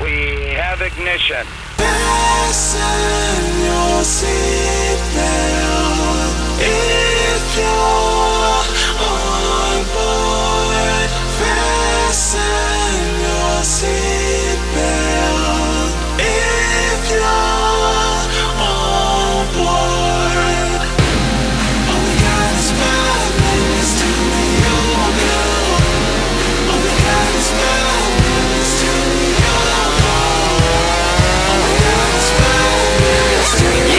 We have ignition. Fasten your seatbelt if you're on board. Fasten your seatbelt if you're on board. All we got is 5 minutes till we all go. All we got is 5 minutes till we all go. All we got is 5 minutes till we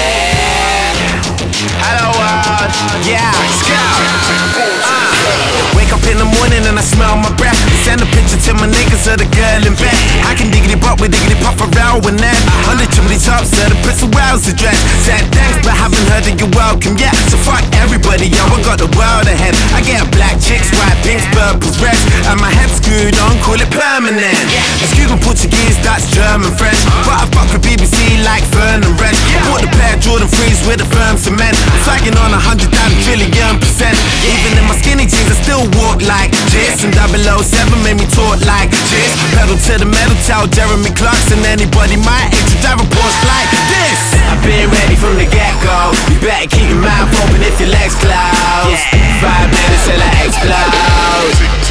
Hello world, yeah, let's go. Wake up in the morning and I smell my breath. Send a picture to my niggas of the girl in bed. I can diggity pop with diggity pop around when that 100 chimney tops of the Prince of Wales address. Said thanks but haven't heard that you're welcome yet. So fuck everybody, yo, I got the world ahead. I get black chicks, white pinks, purples, reds, and my head screwed on, call it permanent. It's Cuban Portuguese, that's German French, but I fuck with BBC like Fern and Red. Bought the pair of Jordan 3s with a firm cement. Swagging on 100 trillion%. Even in my skinny jeans I still walk like this, and 007 made me talk like this. Pedal to the metal, tell Jeremy Clarkson anybody my age to drive a Porsche like this. I've been ready from the get-go. You better keep your mouth open if your legs closed. 5 minutes till I explode.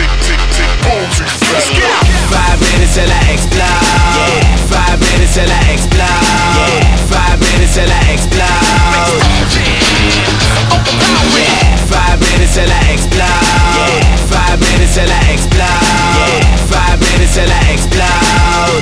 5 minutes till I explode. 5 minutes till I explode. 5 minutes till I explode. 5 minutes till I explode. 5 minutes till I explode. 5 minutes till I explode.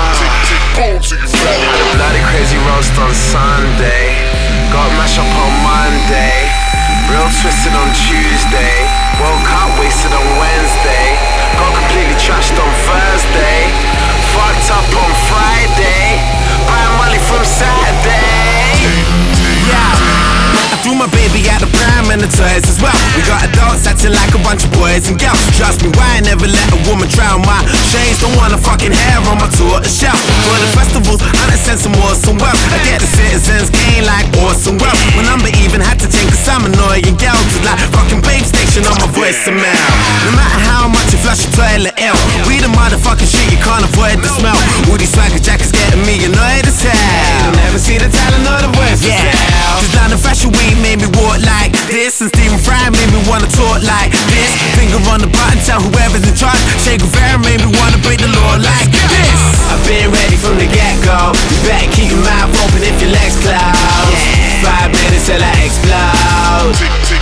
Had a bloody crazy roast on Sunday. Got mash up on Monday. Real twisted on Tuesday. Woke up wasted on Wednesday. Got completely trashed on Thursday. Fucked up on Friday. Buying money from Saturday. Yeah. I threw my baby out the pram and the toys as well. We got adults acting like a bunch of boys and girls. Trust me, why I never let a woman drown my shades. Don't want a fucking hair on my tour to shelf. For the festivals, I done sent some awesome wealth. I get the citizens gain like awesome wealth. When number even had to take 'cause I'm annoying girls. It's like fucking babe station on my voice and mail. No matter how much you flush your toilet ill, we the motherfucking shit you can't avoid the smell. All these swagger jackets getting me annoyed as hell. You'll never see the talent or the voice for sale. Cause down the fashion week made me walk like this, and Stephen Fry made me wanna talk like this. Finger on the button, tell whoever's in charge. Che Guevara made me wanna break the law like this. I've been ready from the get-go. You better keep your mouth open if your legs closed. 5 minutes till I explode.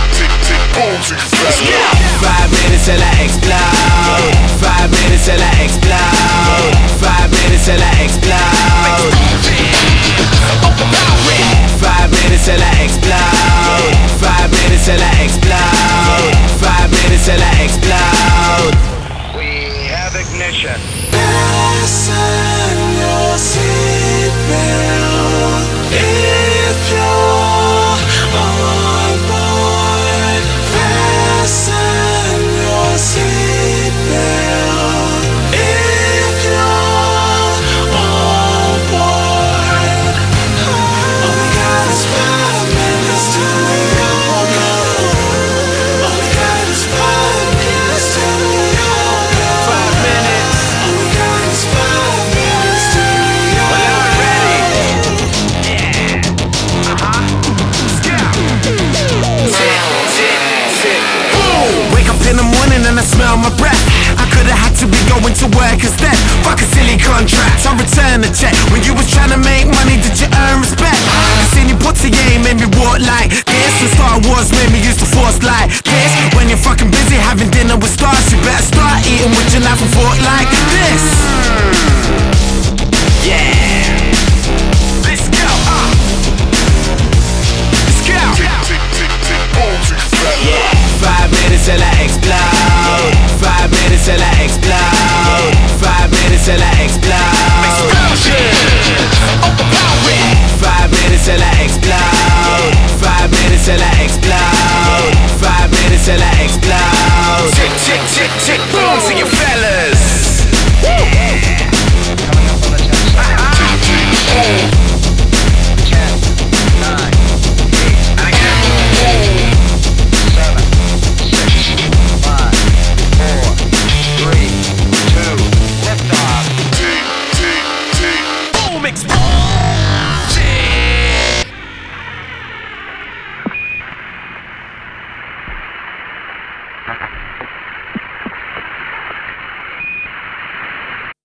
5 minutes till I explode. 5 minutes till I explode. 5 minutes till I explode. 5 minutes till I explode. 5 minutes till I explode. 5 minutes till I explode. We have ignition. fasten your seatbelt if you're on board. Fasten your seatbelt if you're on board. All we got is 5 minutes till we all go. All we got is 5 minutes till we all go. 5 minutes. All we got is 5 minutes till we all go. Wake up in the morning and I smell my breath. I could've had to be going to work instead. Fuck a silly contract, I return the check. When you was trying to make money, did you earn respect? I seen you put to game, made me walk like this. And Star Wars made me use the force like this. When you're fucking busy having dinner with stars, you better start eating with your knife and fork like this. Yeah. Let's go. Let's go. Yeah. 5 minutes till I explode. 5 minutes till I explode. 5 minutes till I explode. Explosion. 5 minutes till I explode. 5 minutes till I explode. 5 minutes till I explode. Tick, tick, tick, tick, boom to you fellas.